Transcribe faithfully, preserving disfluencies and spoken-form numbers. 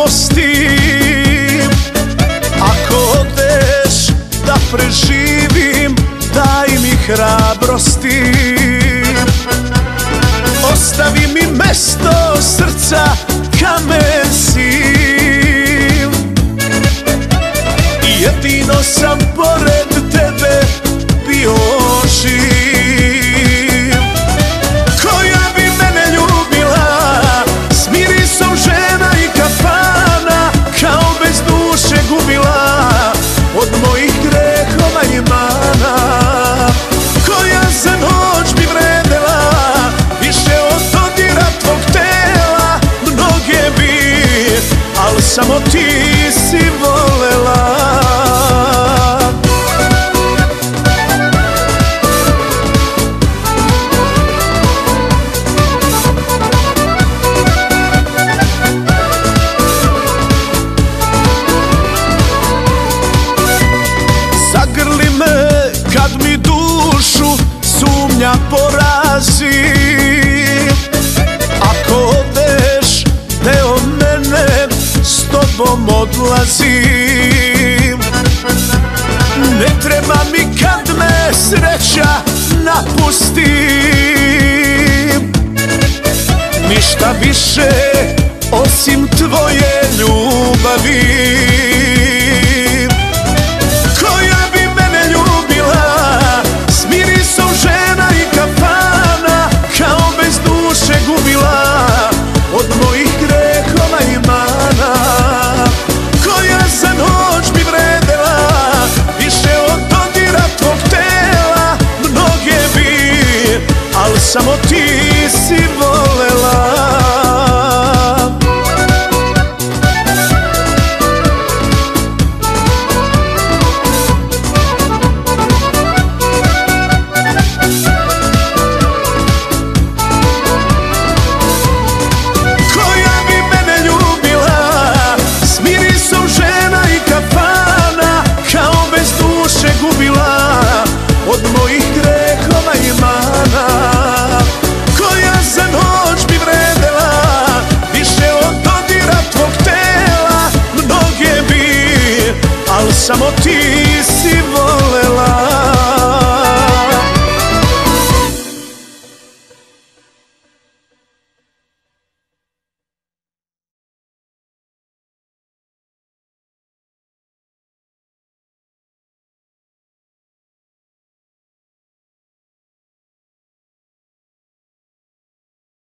prostim. Ako odeš da preživim, daj mi hrabrosti. Ostavi mi mesto srca, kamen si. Jedino sam pored tebe bio živ. Koja bi mene ljubila s mirisom žena i kafana, kao bez duše gubila od mojih grehova i mana. Koja za noć bi vredela više od dodira tvog tela. Mnoge bi, al samo ti si volela. Zagrli me kad mi dušu sumnja porazi. Ako odeš, deo mene s tobom odlazim. Ne treba mi kad me sreća napusti. Ništa više osim tvoje ljubavi. Koja bi mene ljubila s mirisom žena i kafana, kao bez duše gubila od mojih grehova i mana. Koja za noć bi vredela više od dodira tvog tela. Mnoge bi, al samo ti si volela. Gubila od mojih grehova i mana. Koja za noć bi vredela više od dodira tvog tela. Mnoge bi, al samo ti si volela.